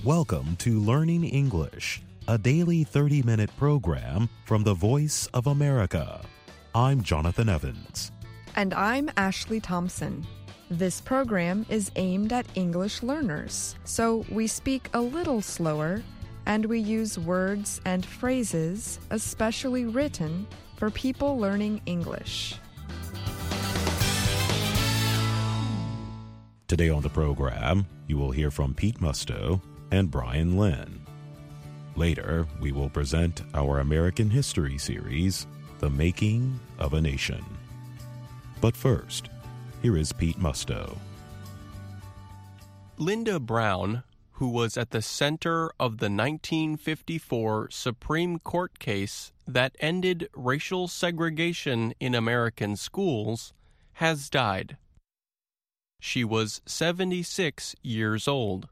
Welcome to Learning English, a daily 30-minute program from the Voice of America. I'm Jonathan Evans. And I'm Ashley Thompson. This program is aimed at English learners, so we speak a little slower and we use words and phrases especially written for people learning English. Today on the program, you will hear from Pete Musto and Brian Lynn. Later, we will present our American history series, The Making of a Nation. But first, here is Pete Musto. Linda Brown, who was at the center of the 1954 Supreme Court case that ended racial segregation in American schools, has died. She was 76 years old.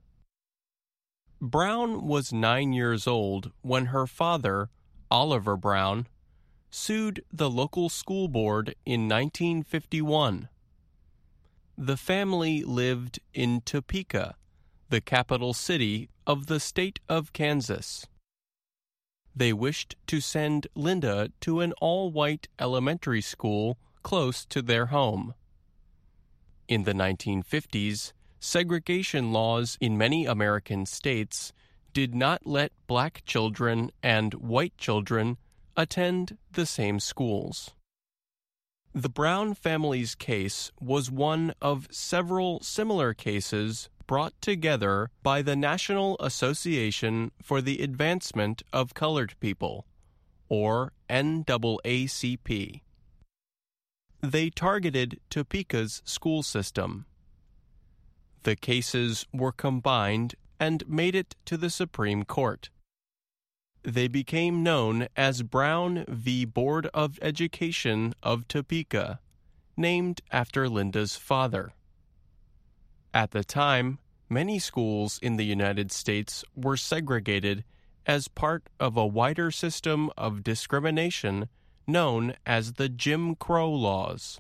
Brown was 9 years old when her father, Oliver Brown, sued the local school board in 1951. The family lived in Topeka, the capital city of the state of Kansas. They wished to send Linda to an all-white elementary school close to their home. In the 1950s, segregation laws in many American states did not let black children and white children attend the same schools. The Brown family's case was one of several similar cases brought together by the National Association for the Advancement of Colored People, or NAACP. They targeted Topeka's school system. The cases were combined and made it to the Supreme Court. They became known as Brown v. Board of Education of Topeka, named after Linda's father. At the time, many schools in the United States were segregated as part of a wider system of discrimination known as the Jim Crow laws.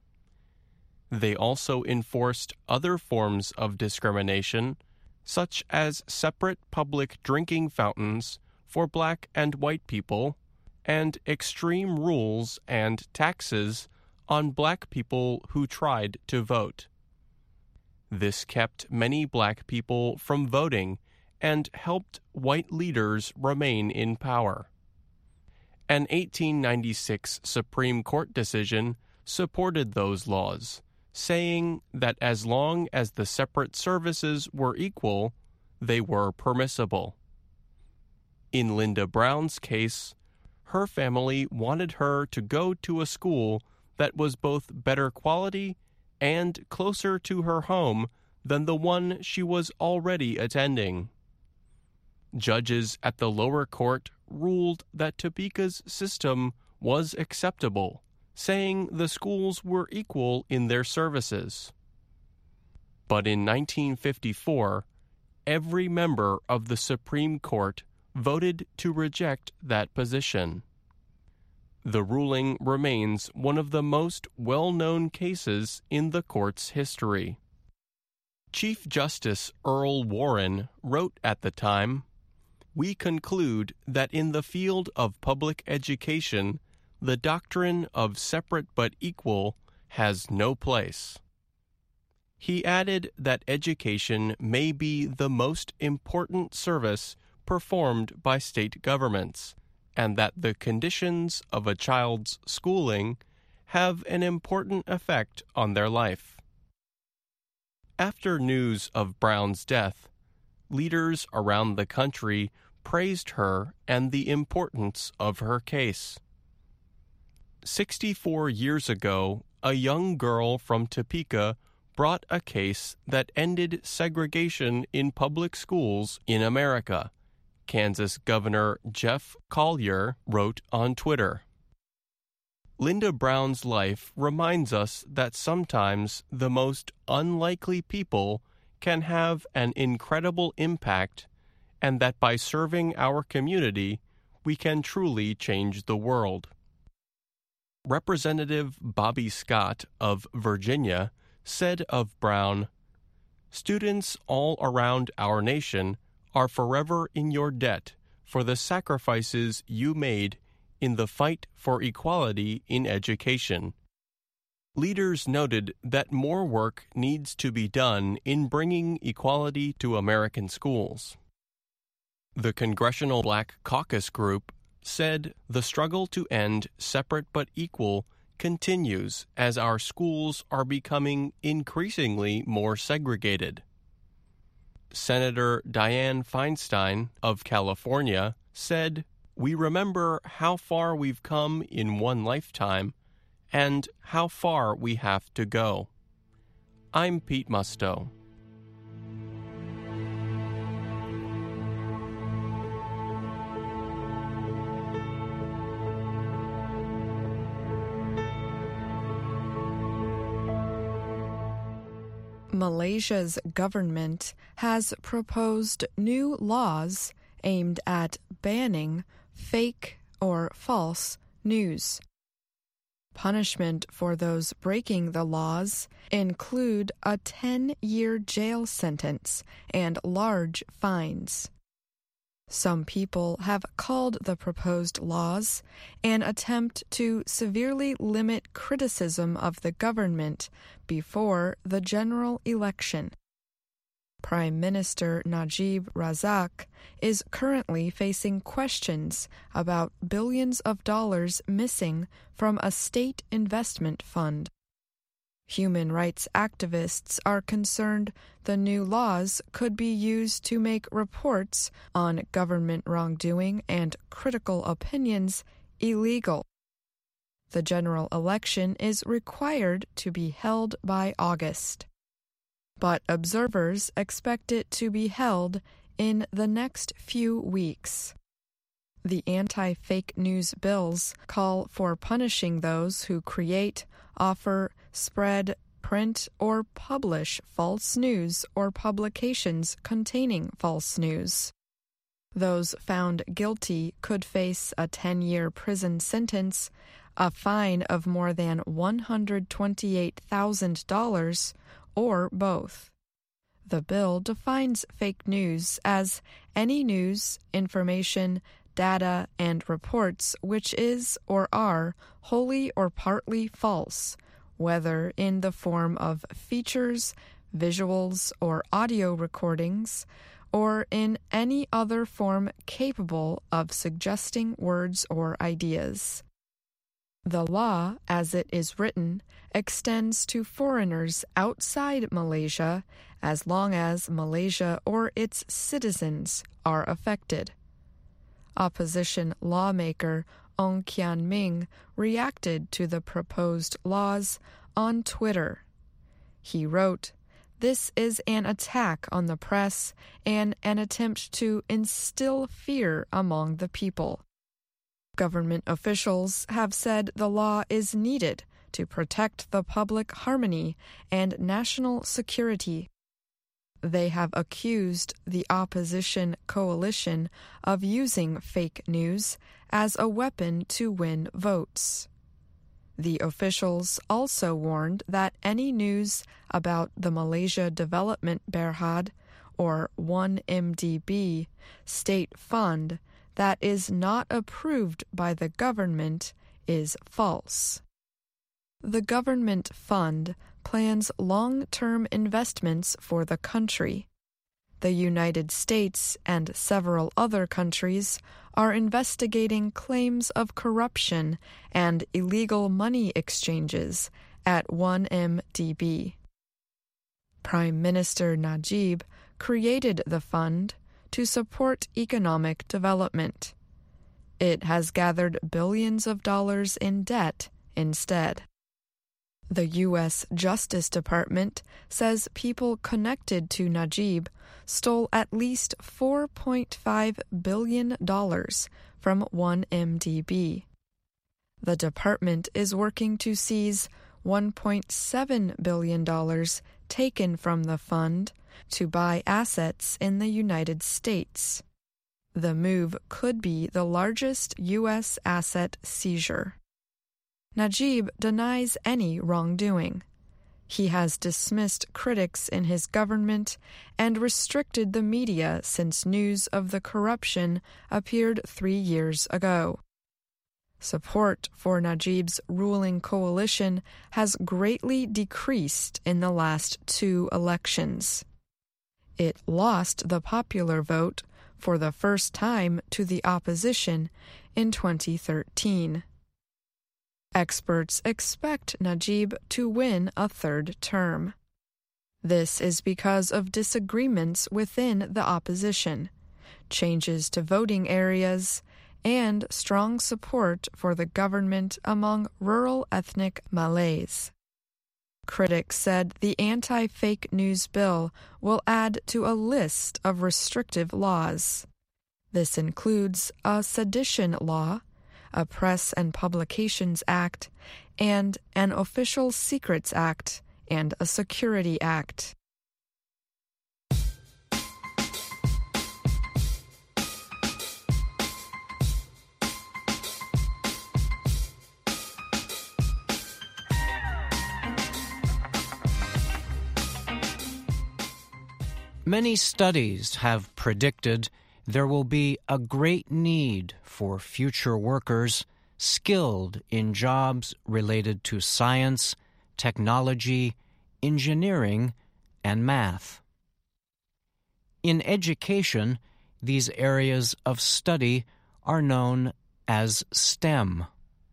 They also enforced other forms of discrimination, such as separate public drinking fountains for black and white people, and extreme rules and taxes on black people who tried to vote. This kept many black people from voting and helped white leaders remain in power. An 1896 Supreme Court decision supported those laws, saying that as long as the separate services were equal, they were permissible. In Linda Brown's case, her family wanted her to go to a school that was both better quality and closer to her home than the one she was already attending. Judges at the lower court ruled that Topeka's system was acceptable, saying the schools were equal in their services. But in 1954, every member of the Supreme Court voted to reject that position. The ruling remains one of the most well-known cases in the court's history. Chief Justice Earl Warren wrote at the time, "We conclude that in the field of public education, the doctrine of separate but equal has no place." He added that education may be the most important service performed by state governments, and that the conditions of a child's schooling have an important effect on their life. After news of Brown's death, leaders around the country praised her and the importance of her case. 64 years ago, a young girl from Topeka brought a case that ended segregation in public schools in America, Kansas Governor Jeff Collier wrote on Twitter. Linda Brown's life reminds us that sometimes the most unlikely people can have an incredible impact, and that by serving our community, we can truly change the world. Representative Bobby Scott of Virginia said of Brown, "Students all around our nation are forever in your debt for the sacrifices you made in the fight for equality in education. Leaders noted that more work needs to be done in bringing equality to American schools. The Congressional Black Caucus Group said the struggle to end separate but equal continues as our schools are becoming increasingly more segregated. Senator Dianne Feinstein of California said, "We remember how far we've come in one lifetime and how far we have to go." I'm Pete Musto. Malaysia's government has proposed new laws aimed at banning fake or false news. Punishment for those breaking the laws include a 10-year jail sentence and large fines. Some people have called the proposed laws an attempt to severely limit criticism of the government before the general election. Prime Minister Najib Razak is currently facing questions about billions of dollars missing from a state investment fund. Human rights activists are concerned the new laws could be used to make reports on government wrongdoing and critical opinions illegal. The general election is required to be held by August, but observers expect it to be held in the next few weeks. The anti-fake news bills call for punishing those who create, offer, spread, print, or publish false news or publications containing false news. Those found guilty could face a 10-year prison sentence, a fine of more than $128,000, or both. The bill defines fake news as any news, information, data, and reports which is or are wholly or partly false, whether in the form of features, visuals, or audio recordings, or in any other form capable of suggesting words or ideas. The law, as it is written, extends to foreigners outside Malaysia as long as Malaysia or its citizens are affected. Opposition lawmaker Ong Kian Ming reacted to the proposed laws on Twitter. He wrote, "This is an attack on the press and an attempt to instill fear among the people." Government officials have said the law is needed to protect the public harmony and national security. They have accused the opposition coalition of using fake news as a weapon to win votes. The officials also warned that any news about the Malaysia Development Berhad, or 1MDB, state fund that is not approved by the government is false. The government fund plans long-term investments for the country. The United States and several other countries are investigating claims of corruption and illegal money exchanges at 1MDB. Prime Minister Najib created the fund to support economic development. It has gathered billions of dollars in debt instead. The U.S. Justice Department says people connected to Najib stole at least $4.5 billion from 1MDB. The department is working to seize $1.7 billion taken from the fund to buy assets in the United States. The move could be the largest U.S. asset seizure. Najib denies any wrongdoing. He has dismissed critics in his government and restricted the media since news of the corruption appeared 3 years ago. Support for Najib's ruling coalition has greatly decreased in the last 2 elections. It lost the popular vote for the first time to the opposition in 2013. Experts expect Najib to win a 3rd term. This is because of disagreements within the opposition, changes to voting areas, and strong support for the government among rural ethnic Malays. Critics said the anti-fake news bill will add to a list of restrictive laws. This includes a sedition law, a Press and Publications Act, and an Official Secrets Act and a Security Act. Many studies have predicted there will be a great need for future workers skilled in jobs related to science, technology, engineering, and math. In education, these areas of study are known as STEM.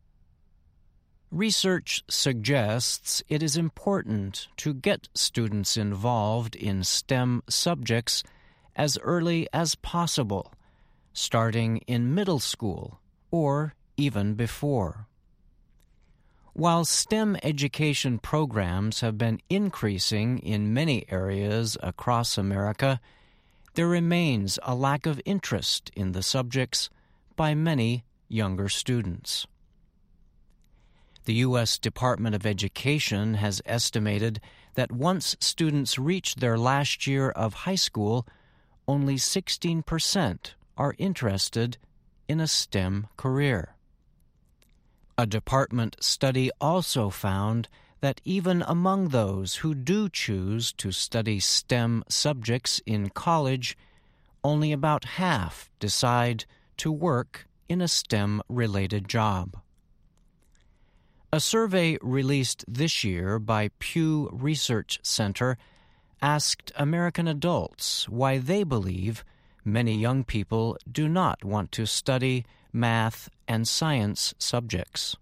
Research suggests it is important to get students involved in STEM subjects as early as possible, starting in middle school or even before. While STEM education programs have been increasing in many areas across America, there remains a lack of interest in the subjects by many younger students. The U.S. Department of Education has estimated that once students reach their last year of high school, only 16% are interested in a STEM career. A department study also found that even among those who do choose to study STEM subjects in college, only about half decide to work in a STEM-related job. A survey released this year by Pew Research Center asked American adults why they believe many young people do not want to study math and science subjects.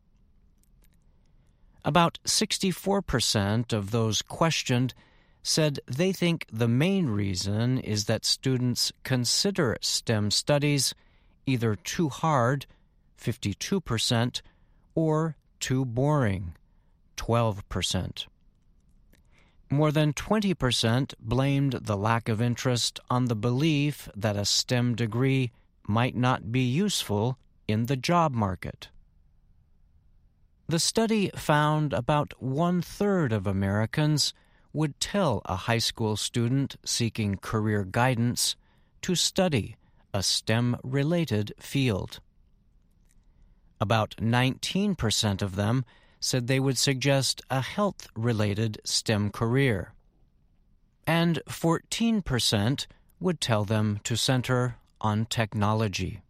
About 64% of those questioned said they think the main reason is that students consider STEM studies either too hard, 52%, or too boring, 12%. More than 20% blamed the lack of interest on the belief that a STEM degree might not be useful in the job market. The study found about 1/3 of Americans would tell a high school student seeking career guidance to study a STEM-related field. About 19% of them said they would suggest a health-related STEM career, and 14% would tell them to center on technology.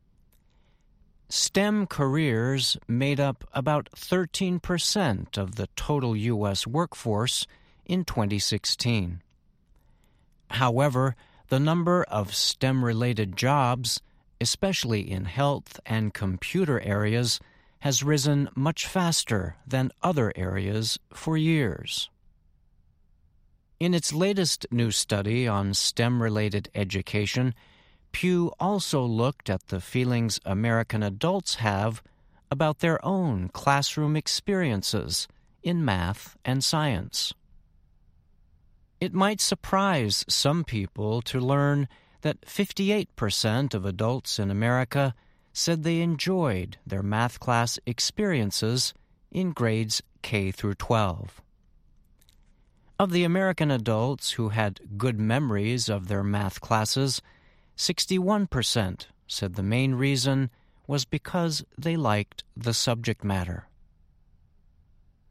STEM careers made up about 13% of the total U.S. workforce in 2016. However, the number of STEM-related jobs, especially in health and computer areas, has risen much faster than other areas for years. In its latest new study on STEM-related education, Pew also looked at the feelings American adults have about their own classroom experiences in math and science. It might surprise some people to learn that 58% of adults in America said they enjoyed their math class experiences in grades K through 12. Of the American adults who had good memories of their math classes, 61% said the main reason was because they liked the subject matter.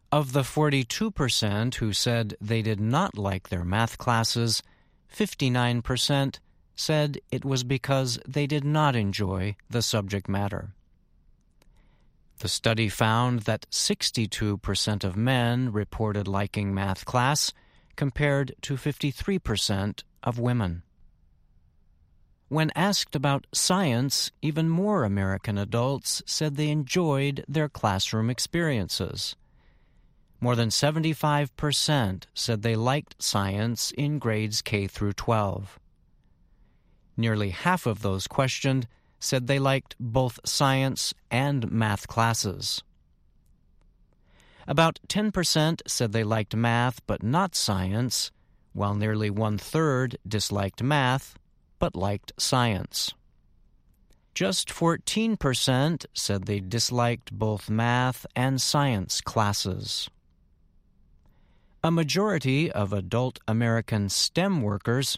Of the 42% who said they did not like their math classes, 59% said it was because they did not enjoy the subject matter. The study found that 62% of men reported liking math class, compared to 53% of women. When asked about science, even more American adults said they enjoyed their classroom experiences. More than 75% said they liked science in grades K through 12. Nearly half of those questioned said they liked both science and math classes. About 10% said they liked math but not science, while nearly one-third disliked math but liked science. Just 14% said they disliked both math and science classes. A majority of adult American STEM workers,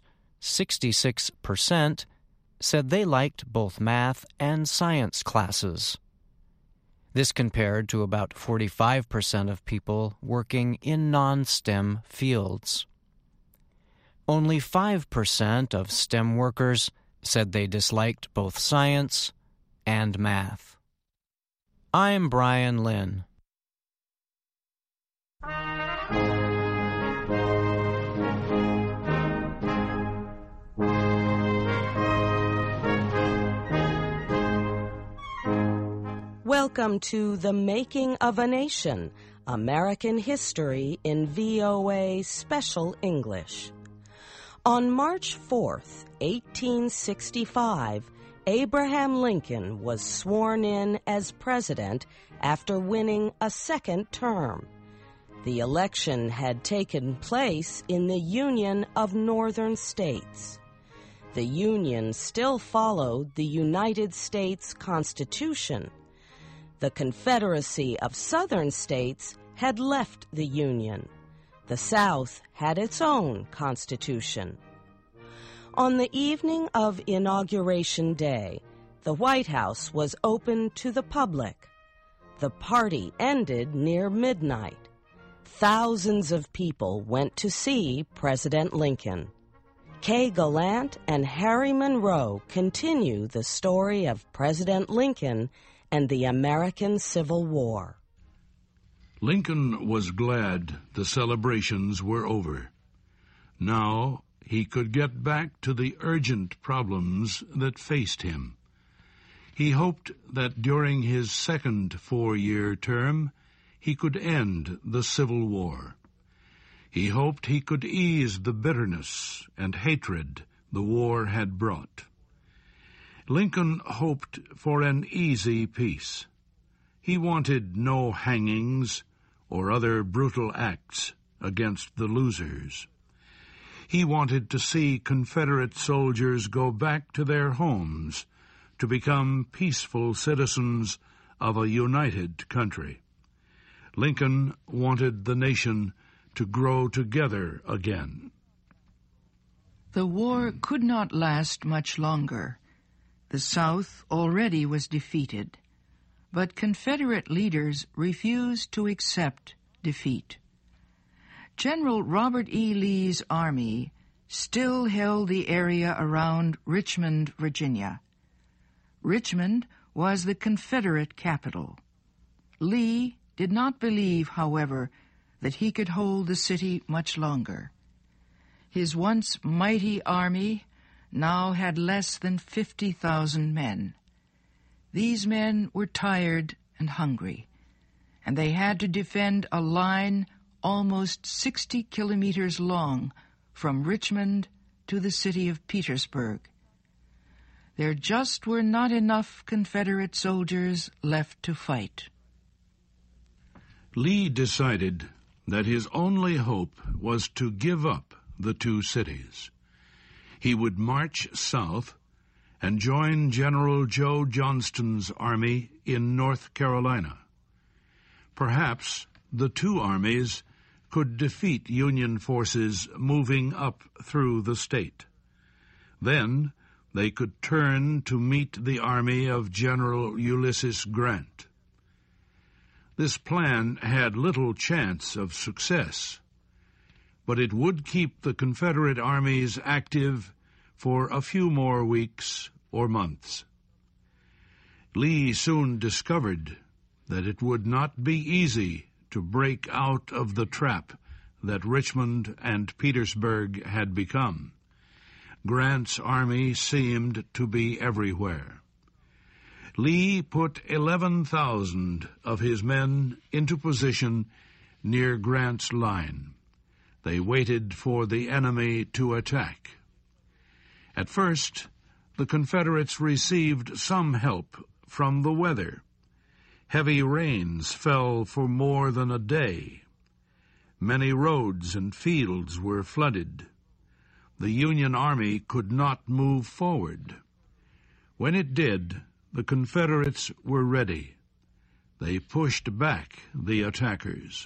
66%, said they liked both math and science classes. This compared to about 45% of people working in non-STEM fields. Only 5% of STEM workers said they disliked both science and math. I'm Brian Lynn. Welcome to The Making of a Nation, American History in VOA Special English. On March 4th, 1865, Abraham Lincoln was sworn in as president after winning a second term. The election had taken place in the Union of Northern States. The Union still followed the United States Constitution. The Confederacy of Southern States had left the Union. The South had its own constitution. On the evening of Inauguration Day, the White House was open to the public. The party ended near midnight. Thousands of people went to see President Lincoln. Kay Gallant and Harry Monroe continue the story of President Lincoln and the American Civil War. Lincoln was glad the celebrations were over. Now he could get back to the urgent problems that faced him. He hoped that during his second 4-year term, he could end the Civil War. He hoped he could ease the bitterness and hatred the war had brought. Lincoln hoped for an easy peace. He wanted no hangings or other brutal acts against the losers. He wanted to see Confederate soldiers go back to their homes to become peaceful citizens of a united country. Lincoln wanted the nation to grow together again. The war could not last much longer. The South already was defeated, but Confederate leaders refused to accept defeat. General Robert E. Lee's army still held the area around Richmond, Virginia. Richmond was the Confederate capital. Lee did not believe, however, that he could hold the city much longer. His once mighty army now had less than 50,000 men. These men were tired and hungry, and they had to defend a line almost 60 kilometers long from Richmond to the city of Petersburg. There just were not enough Confederate soldiers left to fight. Lee decided that his only hope was to give up the two cities. He would march south and join General Joe Johnston's army in North Carolina. Perhaps the two armies could defeat Union forces moving up through the state. Then they could turn to meet the army of General Ulysses Grant. This plan had little chance of success, but it would keep the Confederate armies active for a few more weeks or months. Lee soon discovered that it would not be easy to break out of the trap that Richmond and Petersburg had become. Grant's army seemed to be everywhere. Lee put 11,000 of his men into position near Grant's line. They waited for the enemy to attack. At first, the Confederates received some help from the weather. Heavy rains fell for more than a day. Many roads and fields were flooded. The Union Army could not move forward. When it did, the Confederates were ready. They pushed back the attackers.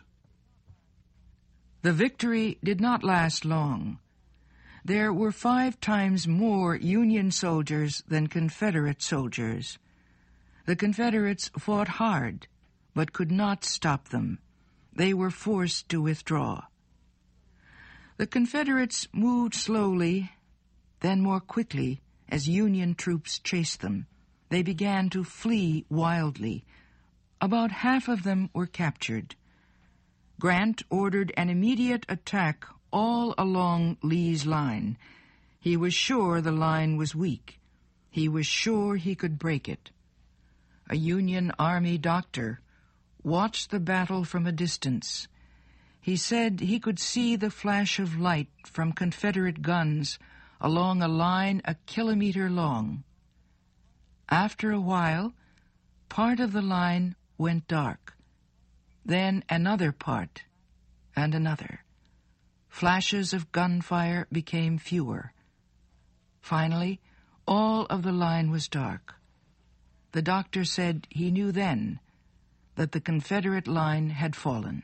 The victory did not last long. There were 5 times more Union soldiers than Confederate soldiers. The Confederates fought hard, but could not stop them. They were forced to withdraw. The Confederates moved slowly, then more quickly, as Union troops chased them. They began to flee wildly. About half of them were captured. Grant ordered an immediate attack all along Lee's line. He was sure the line was weak. He was sure he could break it. A Union Army doctor watched the battle from a distance. He said he could see the flash of light from Confederate guns along a line a kilometer long. After a while, part of the line went dark. Then another part, and another. Flashes of gunfire became fewer. Finally, all of the line was dark. The doctor said he knew then that the Confederate line had fallen.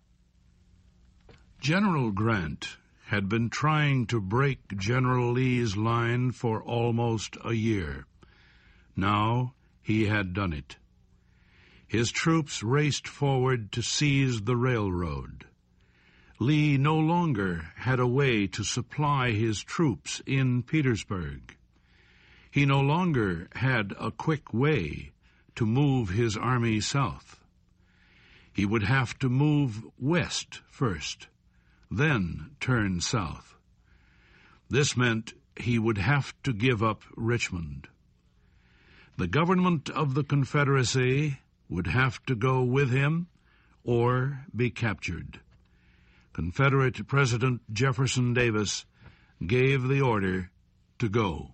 General Grant had been trying to break General Lee's line for almost a year. Now he had done it. His troops raced forward to seize the railroad. Lee no longer had a way to supply his troops in Petersburg. He no longer had a quick way to move his army south. He would have to move west first, then turn south. This meant he would have to give up Richmond. The government of the Confederacy would have to go with him or be captured. Confederate President Jefferson Davis gave the order to go.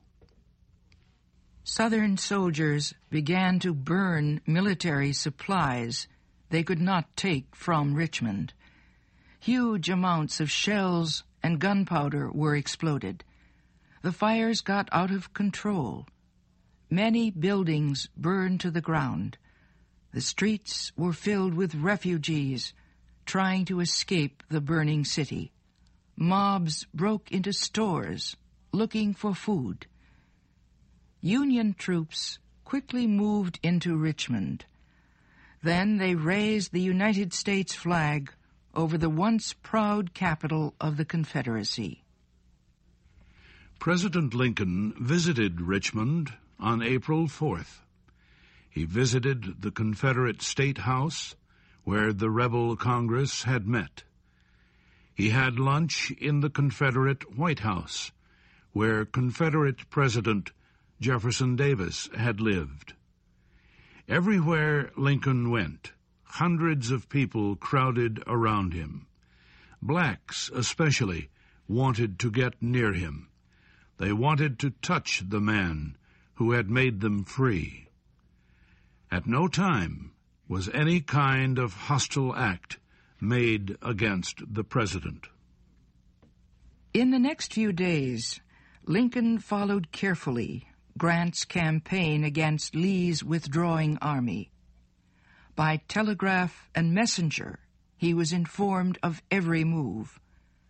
Southern soldiers began to burn military supplies they could not take from Richmond. Huge amounts of shells and gunpowder were exploded. The fires got out of control. Many buildings burned to the ground. The streets were filled with refugees trying to escape the burning city. Mobs broke into stores looking for food. Union troops quickly moved into Richmond. Then they raised the United States flag over the once proud capital of the Confederacy. President Lincoln visited Richmond on April 4th. He visited the Confederate State House, where the rebel Congress had met. He had lunch in the Confederate White House, where Confederate President Jefferson Davis had lived. Everywhere Lincoln went, hundreds of people crowded around him. Blacks, especially, wanted to get near him. They wanted to touch the man who had made them free. At no time was any kind of hostile act made against the president. In the next few days, Lincoln followed carefully Grant's campaign against Lee's withdrawing army. By telegraph and messenger, he was informed of every move.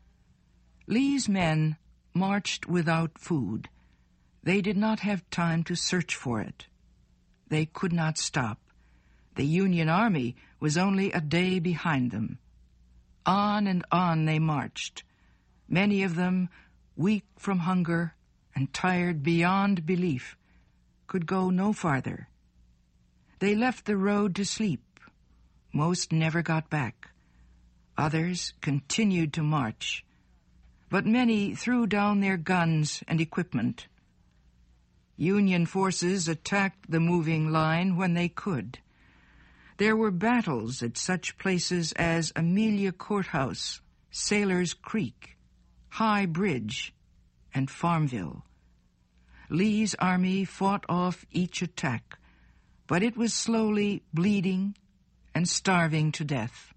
Lee's men marched without food. They did not have time to search for it. They could not stop. The Union Army was only a day behind them. On and on they marched, many of them, weak from hunger and tired beyond belief, could go no farther. They left the road to sleep. Most never got back. Others continued to march, but many threw down their guns and equipment. Union forces attacked the moving line when they could. There were battles at such places as Amelia Courthouse, Sailor's Creek, High Bridge, and Farmville. Lee's army fought off each attack, but it was slowly bleeding and starving to death.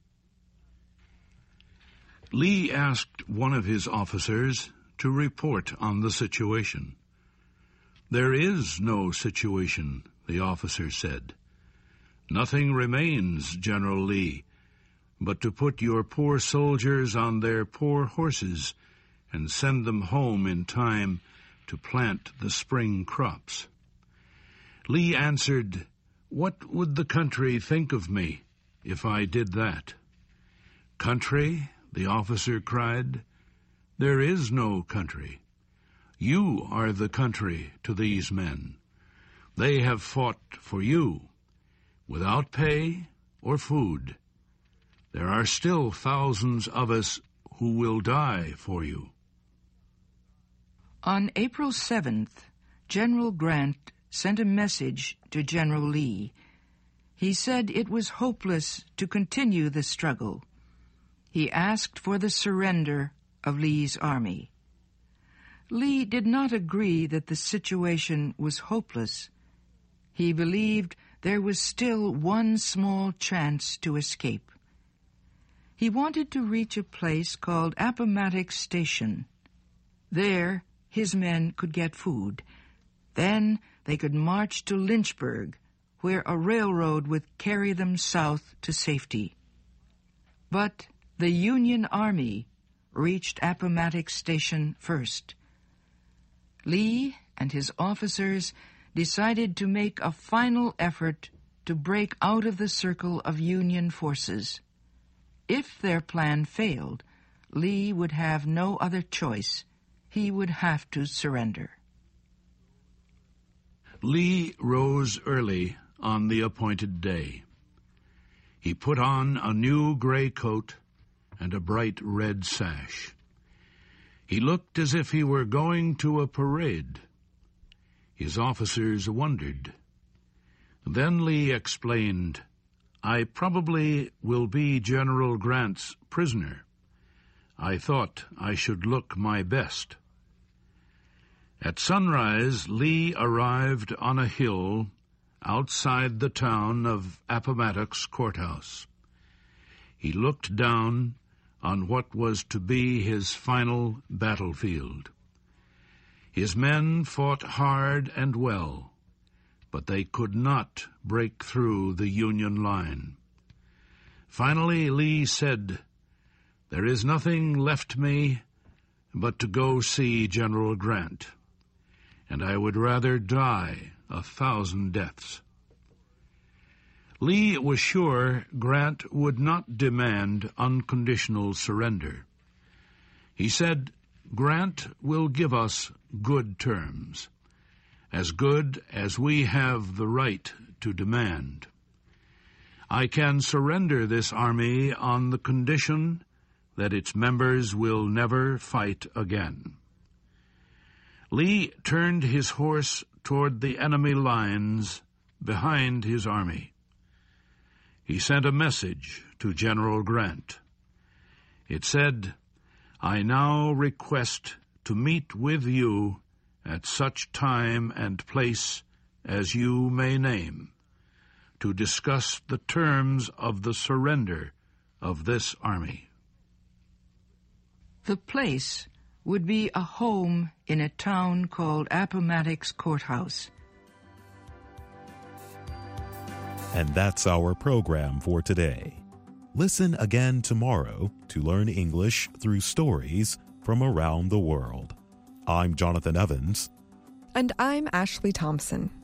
Lee asked one of his officers to report on the situation. "There is no situation," the officer said. "Nothing remains, General Lee, but to put your poor soldiers on their poor horses and send them home in time to plant the spring crops." Lee answered, "What would the country think of me if I did that?" "Country?" the officer cried. "There is no country. You are the country to these men. They have fought for you, without pay or food. There are still thousands of us who will die for you." On April 7th, General Grant sent a message to General Lee. He said it was hopeless to continue the struggle. He asked for the surrender of Lee's army. Lee did not agree that the situation was hopeless. He believed there was still one small chance to escape. He wanted to reach a place called Appomattox Station. There, his men could get food. Then they could march to Lynchburg, where a railroad would carry them south to safety. But the Union Army reached Appomattox Station first. Lee and his officers decided to make a final effort to break out of the circle of Union forces. If their plan failed, Lee would have no other choice. He would have to surrender. Lee rose early on the appointed day. He put on a new gray coat and a bright red sash. He looked as if he were going to a parade. His officers wondered. Then Lee explained, "I probably will be General Grant's prisoner. I thought I should look my best." At sunrise, Lee arrived on a hill outside the town of Appomattox Courthouse. He looked down on what was to be his final battlefield. His men fought hard and well, but they could not break through the Union line. Finally, Lee said, "There is nothing left me but to go see General Grant, and I would rather die 1,000 deaths." Lee was sure Grant would not demand unconditional surrender. He said, "Grant will give us good terms, as good as we have the right to demand. I can surrender this army on the condition that its members will never fight again." Lee turned his horse toward the enemy lines behind his army. He sent a message to General Grant. It said, "I now request to meet with you at such time and place as you may name, to discuss the terms of the surrender of this army." The place would be a home in a town called Appomattox Courthouse. And that's our program for today. Listen again tomorrow to learn English through stories from around the world. I'm Jonathan Evans. And I'm Ashley Thompson.